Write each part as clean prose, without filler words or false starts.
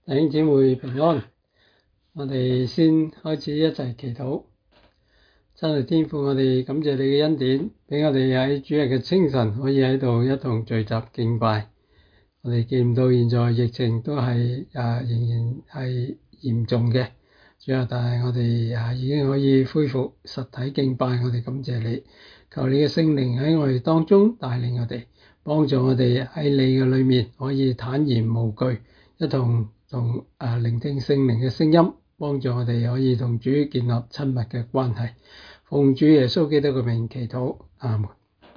弟兄姊妹平安，我哋先開始一齊祈禱。真係天父，我哋感謝你嘅恩典，俾我哋喺主日嘅清晨可以喺度一同聚集敬拜。我哋見到現在疫情都係仍然係嚴重嘅，主啊，但係我哋已經可以恢復實體敬拜。我哋感謝你，求你嘅聖靈喺我哋當中帶領我哋，幫助我哋喺你嘅裏面可以坦然無懼，一同聆聽聖靈嘅聲音，幫助我哋可以同主建立親密嘅關係。奉主耶穌基督嘅名祈禱，阿門。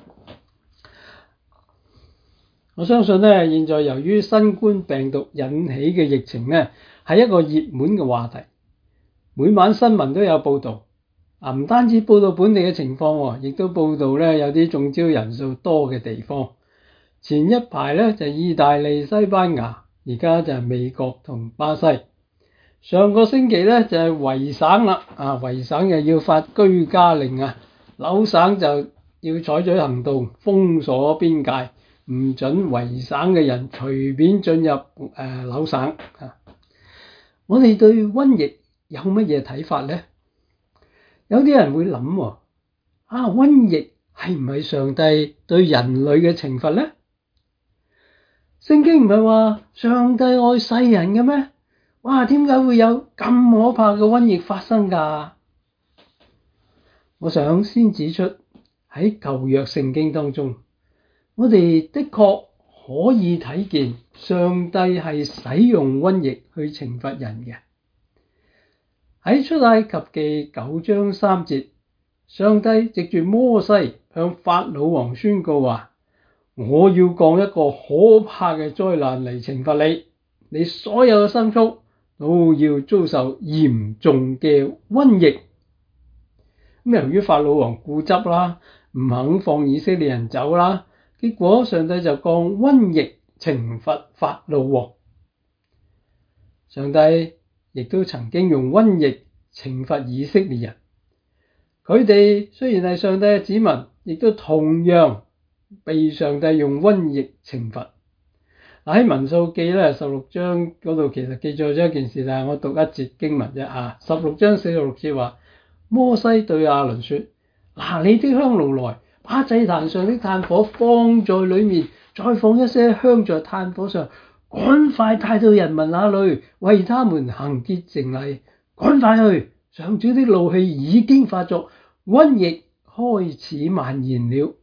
我相信呢，現在由於新冠病毒引起嘅疫情呢，係一個熱門嘅話題，每晚新聞都有報道。唔單止報道本地嘅情況，亦都報道呢有啲中招人數多嘅地方。前一排呢就意大利、西班牙，而家就係美國同巴西。上個星期呢就係維省啦，維省又要發居家令啊，紐省就要採取行動封鎖邊界，唔准維省嘅人隨便進入紐省。我哋對瘟疫有乜嘢睇法呢？有啲人會諗，瘟疫係唔係上帝對人類嘅懲罰呢？聖經唔係話上帝愛世人嘅咩？點解會有咁可怕嘅瘟疫發生㗎？我想先指出，喺舊約聖經當中，我哋的確可以睇見上帝係使用瘟疫去懲罰人嘅。喺出埃及記9章3節，上帝藉住摩西向法老王宣告話：我要降一個可怕嘅災難嚟懲罰你，你所有嘅牲畜都要遭受嚴重嘅瘟疫。由於法老王固執啦，唔肯放以色列人走啦，結果上帝就降瘟疫懲罰法老王。上帝亦都曾經用瘟疫懲罰以色列人，佢哋雖然係上帝嘅子民，亦都同樣被上帝用瘟疫懲罰。喺民數記咧16章嗰度其實記載咗一件事，但係我讀一節經文啫。16章46節話：摩西對亞倫說，拿你的香爐來，把祭壇上的炭火放在裡面，再放一些香在炭火上，趕快帶到人民那裡，為他們行潔淨禮。趕快去，上主的怒氣已經發作，瘟疫開始蔓延了。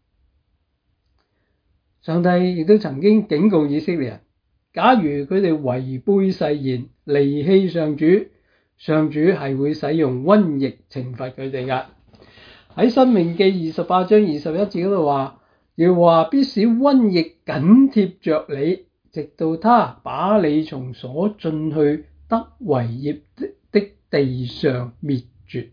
上帝亦都曾經警告以色列人，假如佢哋違背誓言，離棄上主，上主係會使用瘟疫懲罰佢哋㗎。喺申命記28章21節嗰度話，耶和華必使瘟疫緊貼着你，直到他把你從所進去得為業的地上滅絕。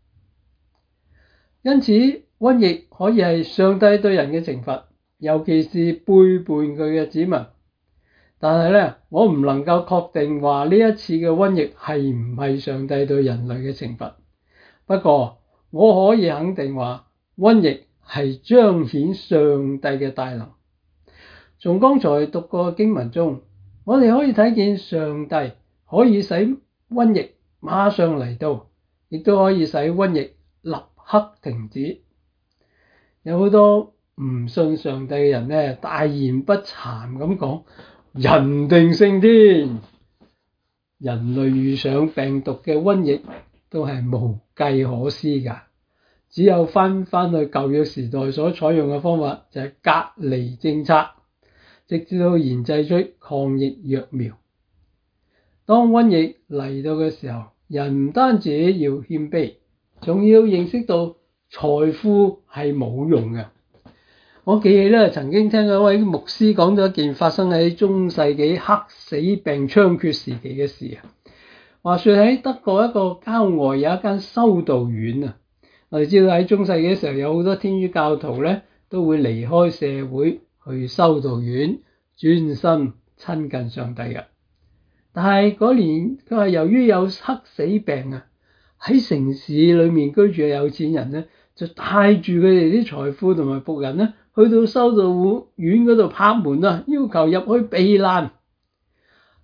因此，瘟疫可以係上帝對人嘅懲罰，尤其是背叛佢嘅子民。但係呢，我唔能夠確定話呢一次嘅瘟疫係唔係上帝對人類嘅懲罰。不過，我可以肯定話，瘟疫係彰顯上帝嘅大能。從剛才讀過嘅經文中，我哋可以睇見上帝可以使瘟疫馬上嚟到，亦都可以使瘟疫立刻停止。有好多唔信上帝嘅人呢，大言不慚咁講，人定勝天。人類遇上病毒嘅瘟疫都係無計可施㗎，只有翻去舊約時代所採用嘅方法，就係隔離政策，直至到研製出抗疫藥苗。當瘟疫嚟到嘅時候，人唔單止要謙卑，仲要認識到財富係冇用嘅。我記起咧，曾經聽過一位牧師講咗一件發生喺中世紀黑死病猖獗時期嘅事。話說喺德國一個郊外有一間修道院啊。我哋知道喺中世紀嘅時候，有好多天主教徒咧都會離開社會去修道院專心親近上帝嘅。但係嗰年佢話由於有黑死病啊，喺城市裏面居住嘅有錢人咧，就帶住佢哋啲財富同埋僕人咧，去到修道院嗰度拍門啊，要求入去避難。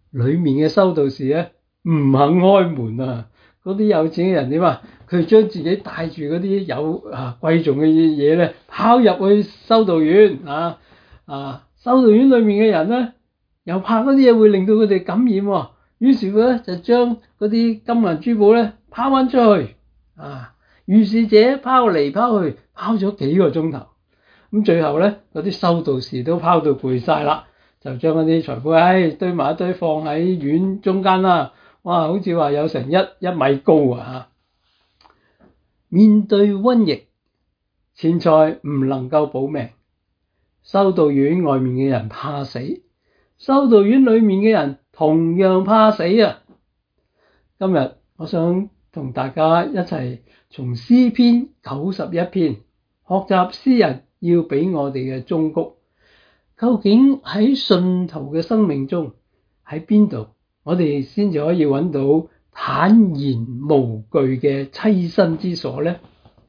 裏面嘅修道士咧唔肯開門啊！嗰啲有錢嘅人點啊？佢將自己帶住嗰啲貴重嘅嘢咧，拋入去修道院修道院裏面嘅人咧，又怕嗰啲嘢會令到佢哋感染喎，於是乎咧就將嗰啲金銀珠寶咧拋翻出去如是者拋嚟拋去，拋咗幾個鐘頭，咁最後咧嗰啲修道士都拋到攰晒啦，就將嗰啲財寶堆埋一堆放喺院中間啦。哇！好似話有成一米高面對瘟疫，錢財唔能夠保命，修道院外面嘅人怕死，修道院裏面嘅人同樣怕死啊！今日我想同大家一齊從詩篇91篇學習詩人要俾我哋嘅忠告。究竟喺信徒嘅生命中喺邊度，我哋先至可以揾到坦然無懼嘅棲身之所呢？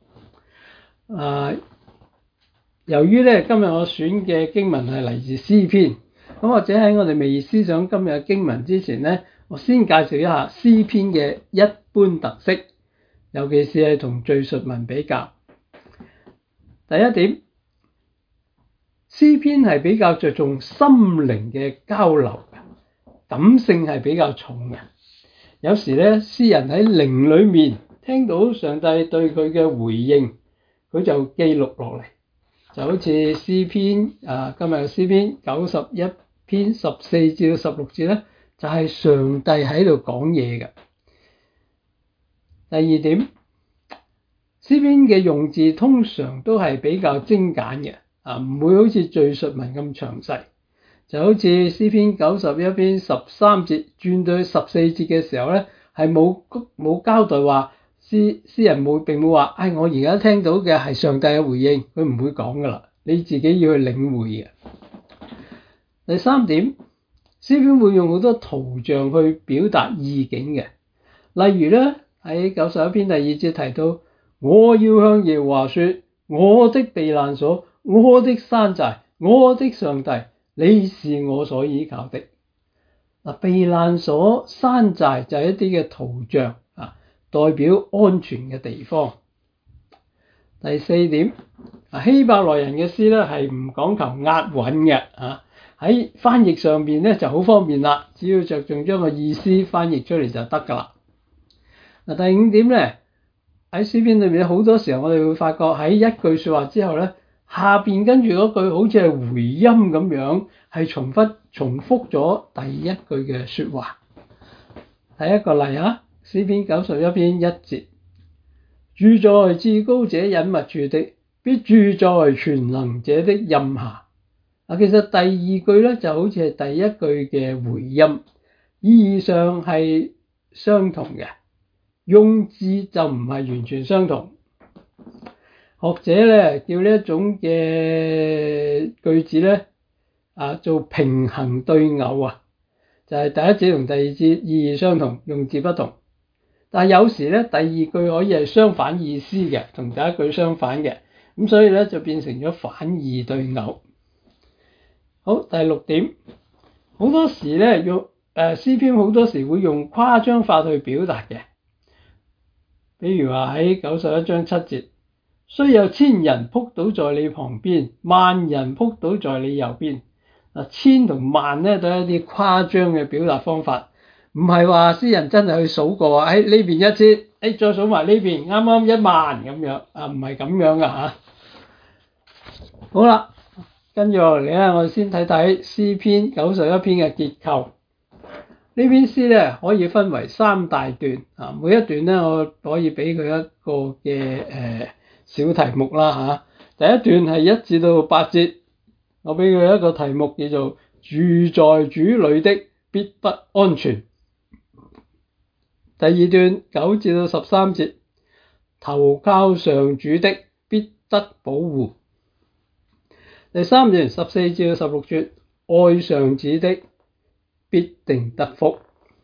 由於咧今日我選嘅經文係嚟自詩篇，咁或者喺我哋未思想今日嘅經文之前呢，我先介紹一下詩篇嘅一般特色，尤其是係同敘述文比較。第一點，詩篇係比較着重心靈嘅交流，感性係比較重嘅。有時咧，詩人喺靈裏面聽到上帝對佢嘅回應，佢就記錄落嚟，就好似詩篇今日嘅詩篇91篇14至16節咧，就係上帝喺度講嘢嘅。第二點，詩篇嘅用字通常都係比較精簡嘅，唔會好似敘述文咁詳細。就好似詩篇91篇13節轉到14節嘅時候咧，係冇交代話詩人並冇話，我而家聽到嘅係上帝嘅回應，佢唔會講噶啦，你自己要去領會嘅。第三點，詩篇會用好多圖像去表達意境嘅，例如咧喺91篇第2節提到，我要向耶和華說，我的避難所，我的山寨，我的上帝，你是我所依靠的。避難所、山寨就係一啲嘅圖像代表安全嘅地方。第四點，希伯來人嘅詩咧係唔講求押韻嘅喺翻譯上邊咧就好方便啦，只要着重將個意思翻譯出嚟就得噶啦。第五點咧，喺詩篇裏面好多時候我哋會發覺喺一句說話之後咧，下邊跟住嗰句好似係回音咁樣，係重複咗第一句嘅說話。睇一個例詩篇91篇1節，住在至高者隱密處的，必住在全能者的蔭下。其實第二句咧就好似係第一句嘅回音，意義上係相同嘅，用字就唔係完全相同。學者咧叫呢一種嘅句子咧做平衡對偶就係第一節同第二節意義相同，用字不同。但係有時咧第二句可以係相反意思嘅，同第一句相反嘅，咁所以咧就變成咗反義對偶。好，第六點，好多時咧詩篇好多時會用誇張法去表達嘅，比如話喺91章7節，雖有千人仆倒在你旁邊，萬人仆倒在你右邊。千同萬咧都係一啲誇張嘅表達方法，唔係話詩人真係去數過喺呢邊一千，再數埋呢邊啱啱1萬咁樣唔係咁樣噶好啦，跟住落嚟咧，我哋先睇睇詩篇91篇嘅結構。呢篇詩咧可以分為3大段每一段咧我可以俾佢一個嘅小題目啦第一段係1至到8節，我俾佢一個題目叫做住在主裏的必不安全。第二段9至到13節，投靠上主的必得保護。第三段14至到16節，愛上主的必定得福。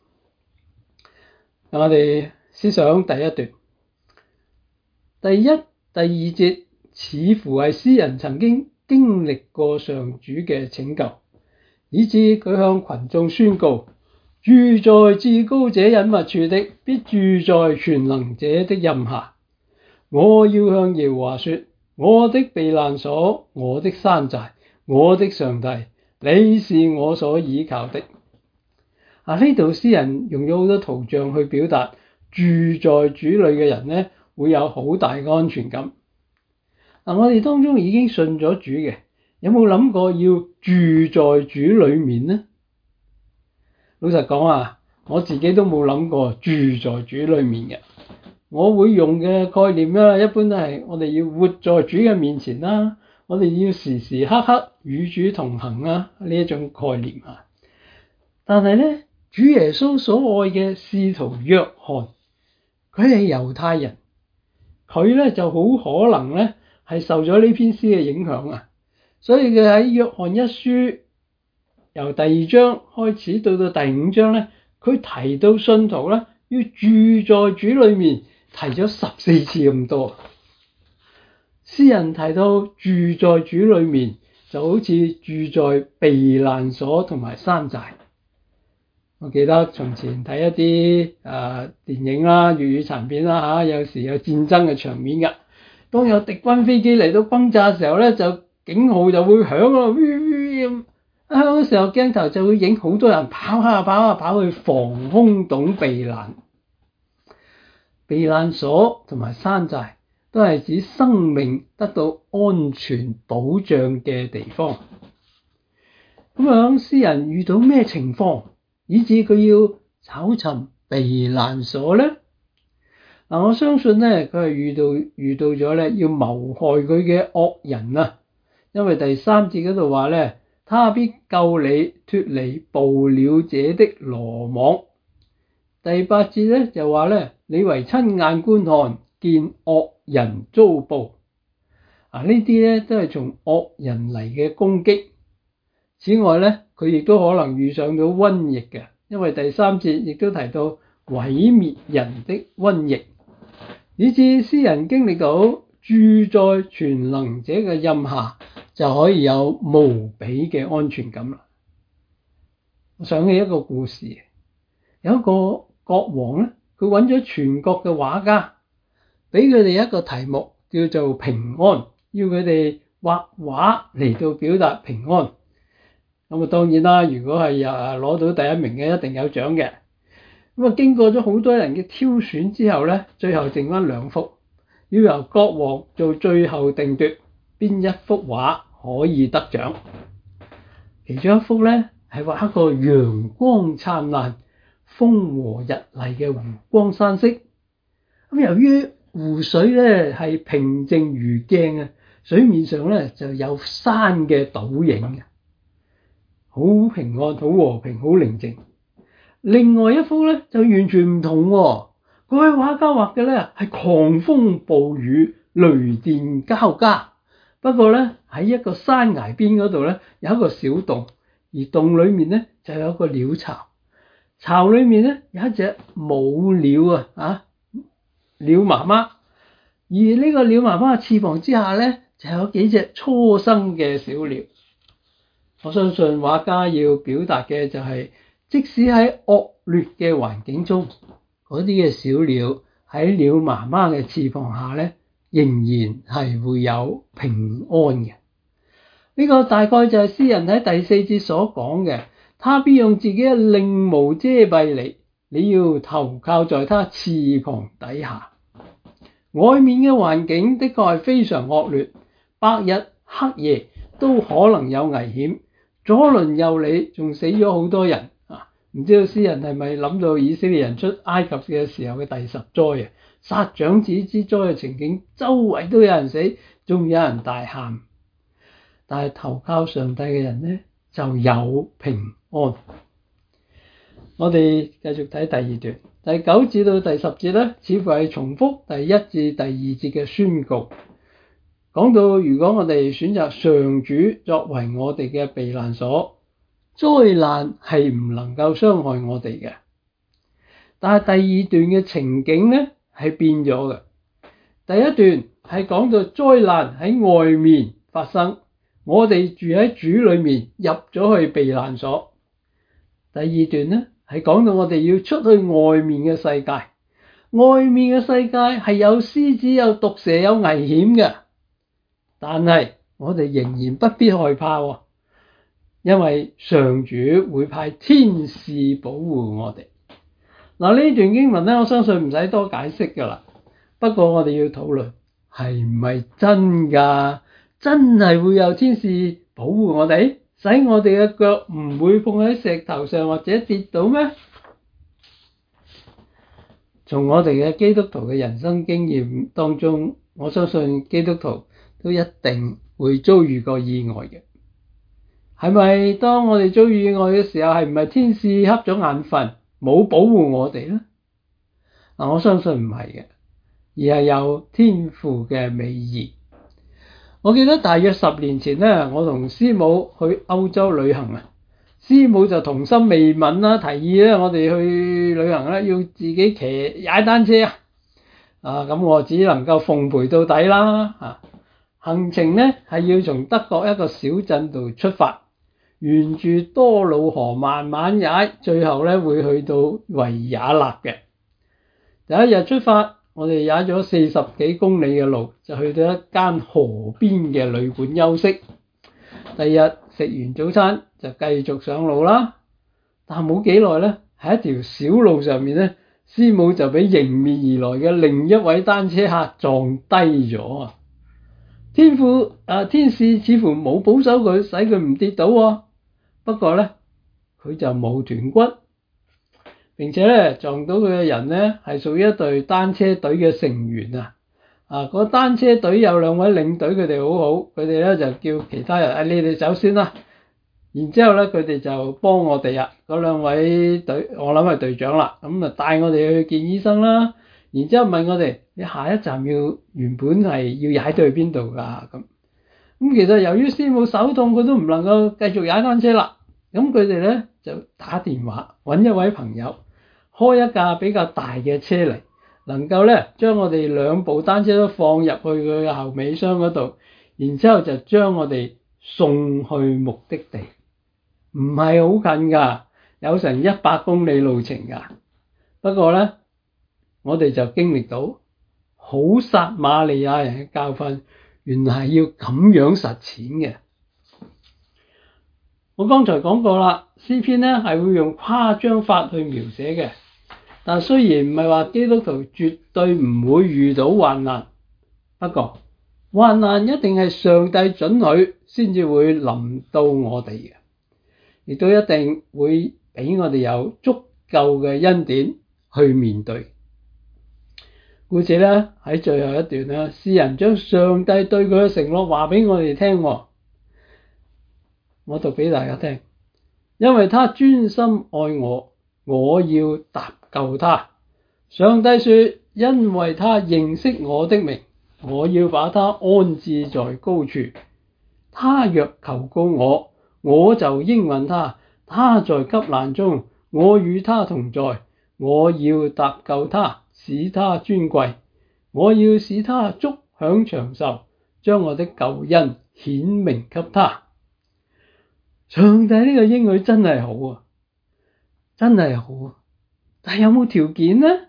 我哋思想第一段，第一、第二節似乎係詩人曾經歷過上主嘅拯救，以致佢向群眾宣告， 住在至高者隱密處的，必住在全能者的蔭下。我要向耶和華說，我的避難所，我的山寨，我的上帝，你是我所倚靠的。呢度詩人用咗好多圖像去表達住在主裏嘅人呢，會有好大嘅安全感。我哋當中已經信咗主嘅，有冇諗過要住在主裏面呢？老實講啊，我自己都冇諗過住在主裏面嘅。我會用嘅概念啦，一般都係我哋要活在主嘅面前啦，我哋要時時刻刻與主同行啊，呢一種概念啊。但係呢，主耶穌所愛嘅使徒約翰，佢係猶太人，佢呢就好可能呢係受咗呢篇詩嘅影響啊，所以佢喺約翰一書由第2章開始到第5章呢，佢提到信徒呢要住在主裏面，提咗14次咁多。詩人提到住在主裏面，就好似住在避難所同埋山寨。我記得從前睇一啲電影啦、粵語殘片啦有時有戰爭嘅場面㗎。當有敵軍飛機嚟到轟炸嘅時候咧，就警號就會響咯，咁響嘅時候鏡頭就會影好多人跑去防空洞避難。避難所同埋山寨都係指生命得到安全保障嘅地方。咁樣詩人遇到咩情況，以致佢要找尋避難所呢？我相信呢，佢係遇到咗呢要謀害佢嘅惡人啊。因為第3節嗰度話呢，他必救你脫離捕鳥者的羅網。第8節呢就話呢，你為親眼觀看，見惡人遭報。呢啲呢都係從惡人嚟嘅攻擊。此外呢，佢亦都可能遇上到瘟疫嘅，因為第3節亦都提到毀滅人的瘟疫，以致詩人經歷到住在全能者嘅蔭下，就可以有無比嘅安全感啦。我想起一個故事，有一個國王咧，佢揾咗全國嘅畫家，俾佢哋一個題目叫做平安，要佢哋畫畫嚟到表達平安。咁當然啦，如果係攞到第1名嘅，一定有獎嘅。咁經過咗好多人嘅挑選之後咧，最後剩翻2幅，要由國王做最後定奪，邊一幅畫可以得獎。其中一幅咧係畫一個陽光燦爛、風和日麗嘅湖光山色。咁由於湖水咧係平靜如鏡啊，水面上咧就有山嘅倒影嘅，好平安、好和平、好寧靜。另外一幅咧就完全唔同喎，嗰位畫家畫嘅咧係狂風暴雨、雷電交加。不過咧喺一個山崖邊嗰度咧有一個小洞，而洞裏面咧就有一個鳥巢，巢裏面咧有一隻母鳥鳥媽媽，而呢個鳥媽媽嘅翅膀之下咧就有幾隻初生嘅小鳥。我相信畫家要表達嘅就係，即使喺惡劣嘅環境中，嗰啲嘅小鳥喺鳥媽媽嘅翅膀下咧，仍然係會有平安嘅。呢個大概就係詩人喺第4節所講嘅，他必用自己嘅翎毛遮蔽你，你要投靠在他翅膀底下。外面嘅環境的確係非常惡劣，白日黑夜都可能有危險，左鄰右里仲死咗好多人。唔知道詩人係咪諗到以色列人出埃及嘅時候嘅第10災啊，殺長子之災嘅情景，周圍都有人死，仲有人大喊。但係投靠上帝嘅人呢，就有平安。我哋繼續睇第2段，第9至到第10節呢，似乎係重複第1至第2節嘅宣告，講到如果我哋選擇上主作為我哋嘅避難所，災難係唔能夠傷害我哋嘅。但係第2段嘅情景呢係變咗嘅。第1段係講到災難喺外面發生，我哋住喺主裏面入咗去避難所。第2段呢係講到我哋要出去外面嘅世界，外面嘅世界係有獅子、有毒蛇、有危險嘅，但係我哋仍然不必害怕喎，因為上主會派天使保護我哋。嗱，呢段經文咧，我相信唔使多解釋噶啦。不過我哋要討論係唔係真㗎？真係會有天使保護我哋，使我哋嘅腳唔會碰喺石頭上或者跌倒咩？從我哋嘅基督徒嘅人生經驗當中，我相信基督徒都一定會遭遇過意外嘅。係咪當我哋遭遇意外嘅時候，係唔係天使瞌咗眼瞓，冇保護我哋呢？我相信唔係嘅，而係有天父嘅美意。我記得大約10年前呢，我同師母去歐洲旅行啊，師母就童心未泯啦，提議咧我哋去旅行咧要自己踩單車咁我只能夠奉陪到底啦。行程呢係要從德國一個小鎮度出發，沿住多瑙河慢慢踩，最後咧會去到維也納嘅。第一日出發，我哋踩咗40幾公里嘅路，就去到一間河邊嘅旅館休息。第二日食完早餐就繼續上路啦。但冇幾耐咧，喺一條小路上面咧，師母就俾迎面而來嘅另一位單車客撞低咗啊！天使似乎冇保守佢，使佢唔跌倒喎。不過咧，佢就冇斷骨。並且咧撞到佢嘅人咧係屬於一隊單車隊嘅成員個單車隊有2位領隊，佢哋好好，佢哋咧就叫其他人你哋走先啦。然之後咧佢哋就幫我哋嗰2位隊，我諗係隊長啦，咁帶我哋去見醫生啦。然之後問我哋你下一站原本係要踩到去邊度㗎咁。其實由於師母手痛，佢都唔能夠繼續踩單車啦。咁佢哋咧就打電話揾一位朋友，開一架比較大嘅車嚟，能夠咧將我哋2部單車都放入去佢嘅後尾箱嗰度，然之後就將我哋送去目的地。唔係好近㗎，有成100公里路程㗎。不過咧，我哋就經歷到好撒瑪利亞人嘅教訓，原來係要咁樣實踐嘅。我剛才講過啦，詩篇咧係會用誇張法去描寫嘅。但雖然唔係話基督徒絕對唔會遇到患難，不過患難一定係上帝准許先至會臨到我哋嘅，亦都一定會俾我哋有足夠嘅恩典去面對。故此咧喺最後一段咧，詩人將上帝對佢嘅承諾話俾我哋聽。我讀俾大家聽，因為他專心愛我，我要搭救他。上帝說，因為他認識我的名，我要把他安置在高處。他若求告我，我就應允他。他在急難中，我與他同在。我要搭救他，使他尊貴。我要使他足享長壽，將我的救恩顯明給他。上帝呢個應許真係好真係好但係有冇條件呢？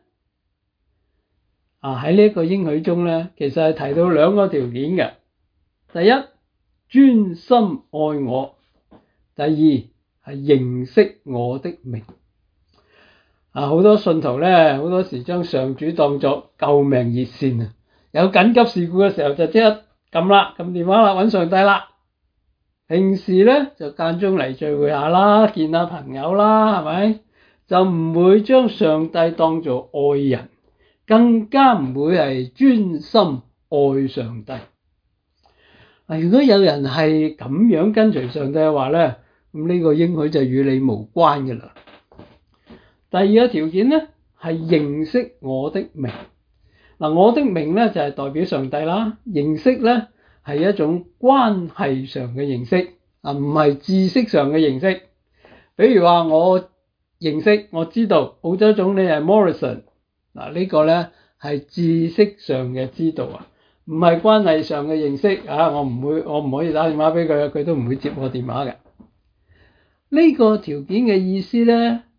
喺呢一個應許中咧，其實係提到2個條件嘅。第一，專心愛我；第二，係認識我的名。好多信徒咧，好多時將上主當作救命熱線有緊急事故嘅時候就即刻撳電話啦，揾上帝啦。平時咧就間中嚟聚會下啦，見下朋友啦，係咪？就唔會將上帝當作愛人，更加唔會係專心愛上帝。如果有人係咁樣跟隨上帝嘅話咧，咁呢個應許就與你無關嘅啦。第二個條件咧係認識我的名。我的名咧就係代表上帝啦，認識咧係一種關係上嘅認識，唔係知識上嘅認識。比如話我認識，我知道澳洲總理係 Morrison，呢個咧係知識上嘅知道唔係關係上嘅認識我唔可以打電話俾佢，佢都唔會接我電話嘅。呢個條件嘅意思咧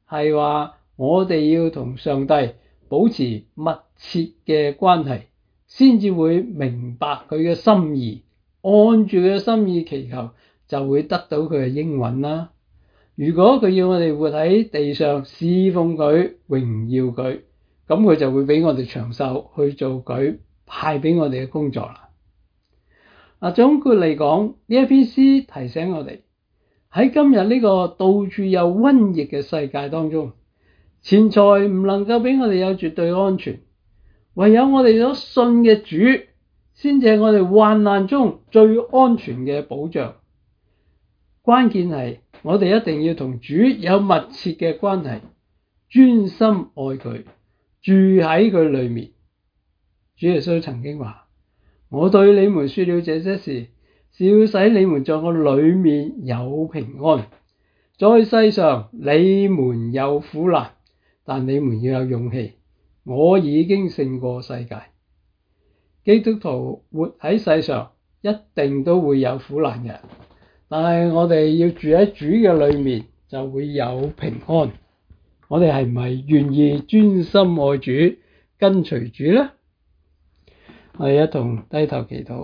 係話我哋要同上帝保持密切嘅關係，先至會明白佢嘅心意，按住佢嘅心意祈求，就會得到佢嘅應允啦。如果佢要我哋活喺地上侍奉佢、榮耀佢，咁佢就會俾我哋長壽去做佢派俾我哋嘅工作啦。總括嚟講，呢一篇詩提醒我哋喺今日呢個到處有瘟疫嘅世界當中，錢財唔能夠俾我哋有絕對安全，唯有我哋所信嘅主，先至係我哋患難中最安全嘅保障。關鍵係我哋一定要同主有密切嘅關係，專心愛佢，住喺佢裏面。主耶穌曾經話：我對你們說了這些事，是要使你們在我裏面有平安。在世上你們有苦難，但你們要有勇氣，我已經勝過世界。基督徒活喺世上一定都會有苦難嘅，但係我哋要住喺主嘅裏面，就會有平安。我哋係唔係願意專心愛主，跟隨主呢？我哋一同低頭祈禱。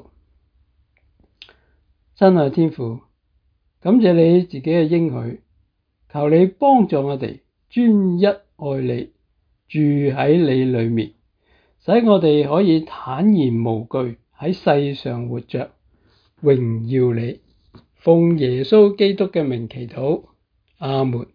親愛天父，感謝你自己嘅應許，求你幫助我哋專一愛你，住喺你裏面，使我哋可以坦然無懼喺世上活着，榮耀你。奉耶穌基督嘅名祈禱，阿門。